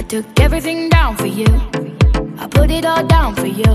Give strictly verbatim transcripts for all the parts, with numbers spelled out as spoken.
took everything down for you. I put it all down for you.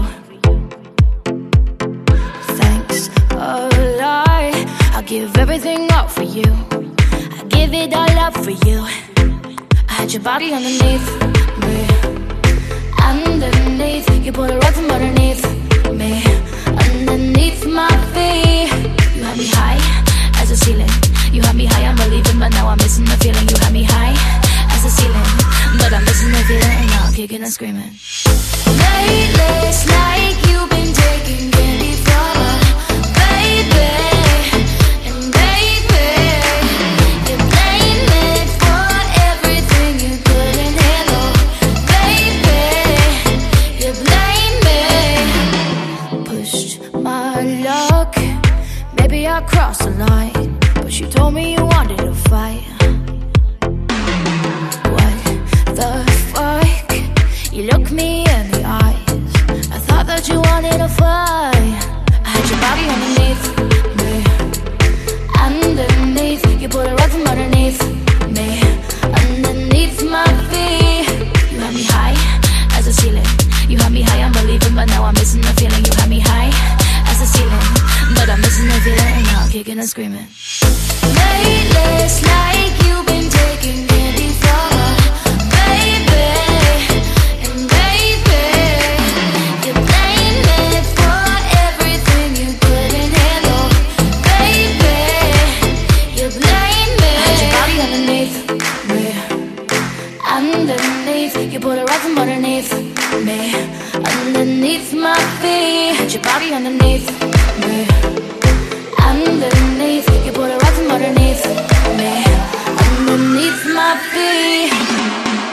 Thanks a lot. I'll give everything up for you. I give it all up for you. I had your body underneath me. Underneath, you pulled a rug from underneath me. Underneath my feet, you had me high as a ceiling. You had me high, I'm believing, but now I'm missing the feeling. You had me high as a ceiling, but I'm missing the feeling. Now I'm kicking and screaming. Lately, it's like you've been taking candy from a baby. And baby, you blame me for everything you couldn't handle. Baby, you blame me. Pushed my luck, maybe I crossed the line, but you told me you wanted to fight. What the fuck? You look me in the eyes, I thought that you wanted to fight. I had your body underneath me. Underneath, you pulled a rug from underneath me. Underneath my feet, you had me high as a ceiling. You had me high, I'm believing, but now I'm missing the feeling. You had me high as a ceiling, but I'm missing the feeling. Now I'm kicking and screaming. Lately, it's like you've been taking candy from a baby. And baby, you blame me for everything you couldn't handle. Baby, you blame me. I had your body underneath me. Underneath, you pulled a rug from underneath me. Underneath my feet, had your body underneath me. Underneath, you put a rug from underneath me. Underneath my feet.